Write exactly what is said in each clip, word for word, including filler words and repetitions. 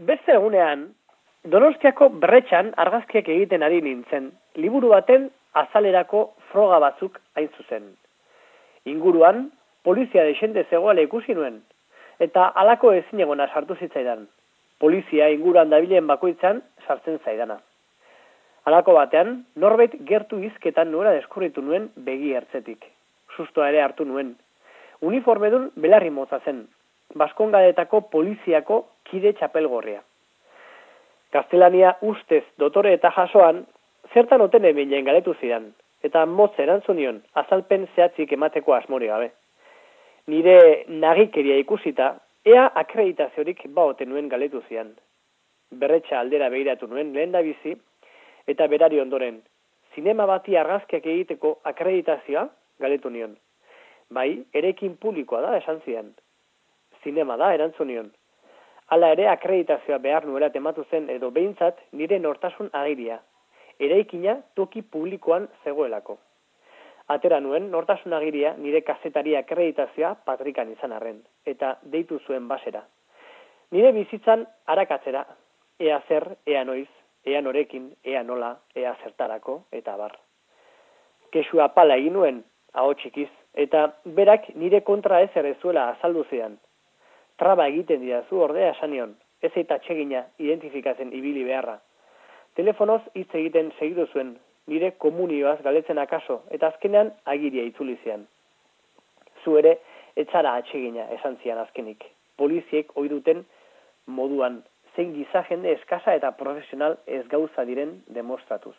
Beste egunean, Donostiako Bretxan argazkiak egiten ari nintzen, liburu baten azalerako froga batzuk hain zuzen. Inguruan, polizia desente zegoela ikusi nuen, eta halako ezinegona sartu zitzaidan. Polizia inguruan dabilen bakoitzan sartzen zaidana. Halako batean, norbait gertu hizketan nuela deskurritu nuen begi ertzetik. Sustoa ere hartu nuen. Uniformedun belarri motza zen, Baskongadetako poliziako kide txapelgorria. Gaztelania ustez dotore eta jasoan, zertan oten ebilen galetu zidan, eta motz erantzunion azalpen zehatzik emateko asmori gabe. Nire nagikeria ikusita, ea akreditaziorik baoten nuen galetu zidan. Berretxa aldera begiratu nuen lehen da bizi, eta berari ondoren, zinema bati argazkiak egiteko akreditazioa galetu nion. Bai, erekin publikoa da esan zidan. Zinema da erantzunion. Hala ere akreditazioa behar nuela tematu zen edo behintzat nire nortasun agiria. Eraikina toki publikoan zegoelako. Atera nuen nortasun agiria nire kazetari akreditazioa patrikan izan arren, eta deitu zuen basera. Nire bizitzan arakatzera, ea zer, ea noiz, ea norekin, ea nola, ea zertarako, eta bar. Kesu apala egin nuen, aho txikiz, eta berak nire kontra ezer ezuela azaldu zidan. Traba egiten didazu ordea esanion, ez eta atsegina identifikatzen ibili beharra. Telefonoz hitz egiten segitu zuen, nire komunioaz galetzen akaso, eta azkenean agiria itzuli zian. Zu ere, etzara atsegina esan zian azkenik. Poliziek ohi duten moduan, zein giza jende eskasa eta profesional ez gauza diren demostratuz.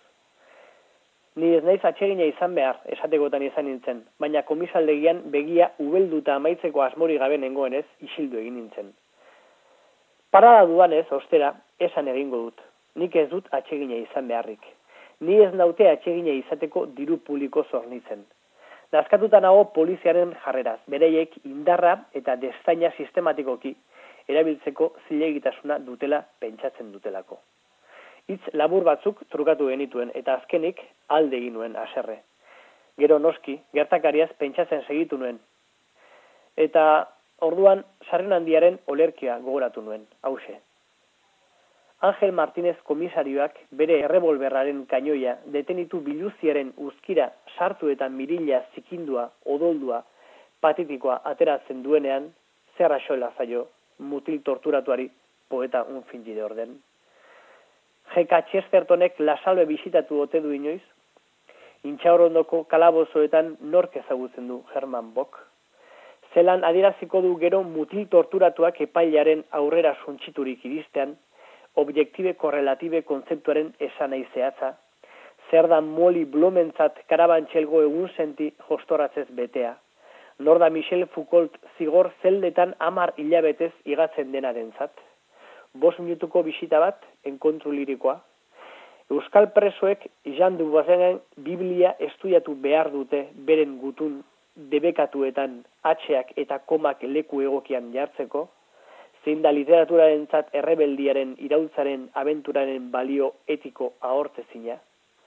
Ni ez naiz atsegina izan behar, esatekotan izan nintzen, baina komisaldegian begia ubelduta amaitzeko asmori gabe nengoenez isildu egin nintzen. Parada dudanez, ostera, esan egingo dut. Nik ez dut atsegina izan beharrik. Ni ez naute atsegina izateko diru publiko zornitzen. Nazkatuta nago poliziaren jarreraz, bereiek indarra eta destaina sistematikoki erabiltzeko zilegitasuna dutela pentsatzen dutelako. Hitz labur batzuk trukatu genituen eta azkenik alde egin nuen haserre. Gero noski, gertakariaz pentsatzen segitu nuen. Eta orduan sarren handiaren olerkia gogoratu nuen, hause. Angel Martinez komisarioak bere errebolberraren kainoia detenitu biluziaren uzkira sartu eta mirila zikindua, odoldua, patitikoa ateratzen duenean, zer axola zaio mutil torturatuari poeta un fingide orden. G K Chestertonek Lasalbe bisitatu ote du inoiz? Intxaurrondoko kalabozoetan nork ezagutzen du Herman Bock? Zelan adieraziko du gero mutil torturatuak epailaren aurrera suntsiturik iristean, objektibe korrelatibe kontzeptuaren esanai zehatza, zer da Molly Blumentzat karabantxelgo egun senti jostorratzez betea, nor da Michel Foucault zigor zeldetan hamar hilabetez igatzen denarentzat, bost minutuko bisita bat, enkontru lirikoa. Euskal presoek Jean Duboisenen Biblia estudiatu behar dute beren gutun debekatuetan atxeak eta komak leku egokian jartzeko, zein da literaturarentzat errebeldiaren iraultzaren abenturaren balio etiko ahortezina.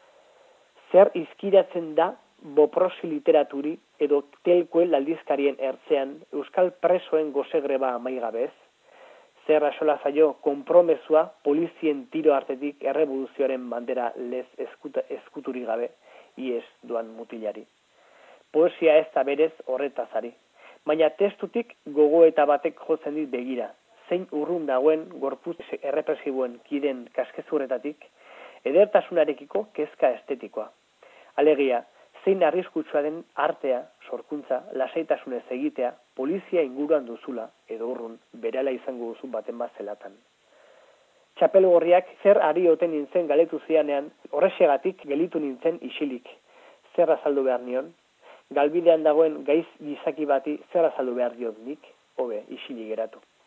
Zer izkiratzen da boprosi literaturi edo telkoen aldizkarien ertzean Euskal presoen gozegreba amaigabez, zer asola zaio konpromesua polizien tiro artetik errevoluzioaren bandera lez eskuta, eskuturi gabe, ies duan mutilari. Poesia ez da berez horretazari, baina testutik gogoeta batek jotzen dit begira, zein urrun dagoen gorputz errepresiboen kiden kaskezurretatik, edertasunarekiko kezka estetikoa. Alegia, zein arriskutsua den artea, sorkuntza, lasaitasunez egitea, polizia inguruan duzula, edo urrun, berela izango duzu baten bat zelatan. Txapelgorriak zer ari oten nintzen galetu zianean, horrexegatik gelitu nintzen isilik. Zer azaldu behar nion? Galbidean dagoen gaiz gizaki bati zer azaldu behar diot nik, hobe, isili geratu.